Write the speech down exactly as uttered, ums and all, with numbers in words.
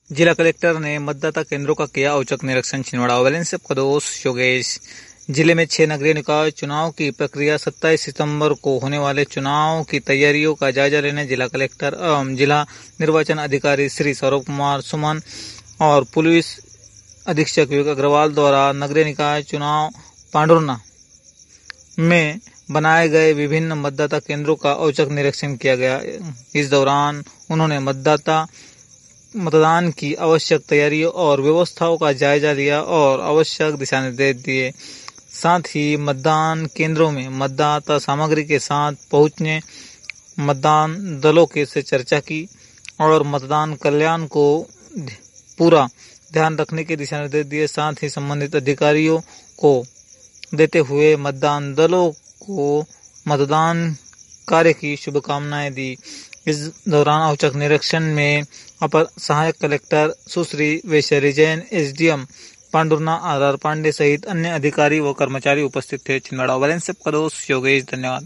जिला कलेक्टर ने मतदाता केंद्रों का किया औचक निरीक्षण। छिंदवाड़ा। बैलेंस से कदोस योगेश। जिले में छह नगरीय निकाय चुनाव की प्रक्रिया सत्ताईस सितंबर को होने वाले चुनाव की तैयारियों का जायजा लेने जिला कलेक्टर एवं जिला निर्वाचन अधिकारी श्री सौरभ कुमार सुमन और पुलिस अधीक्षक विवेक अग्रवाल द्वारा नगरीय निकाय चुनाव पांडुरना में बनाए गए विभिन्न मतदाता केंद्रों का औचक निरीक्षण किया गया। इस दौरान उन्होंने मतदाता मतदान की आवश्यक तैयारियों और व्यवस्थाओं का जायजा लिया और आवश्यक दिशा निर्देश दिए। साथ ही मतदान केंद्रों में मतदाता सामग्री के साथ पहुंचने मतदान दलों के से चर्चा की और मतदान कल्याण को पूरा ध्यान रखने के दिशा निर्देश दिए। साथ ही संबंधित अधिकारियों को देते हुए मतदान दलों को मतदान कार्य की शुभकामनाएं दी। इस दौरान औचक निरीक्षण में अपर सहायक कलेक्टर सुश्री Vaishali Jain, SDM Pandhurna R R Pande सहित अन्य अधिकारी व कर्मचारी उपस्थित थे। छिंदवाड़ा। बैलेंस से कदोस योगेश। धन्यवाद।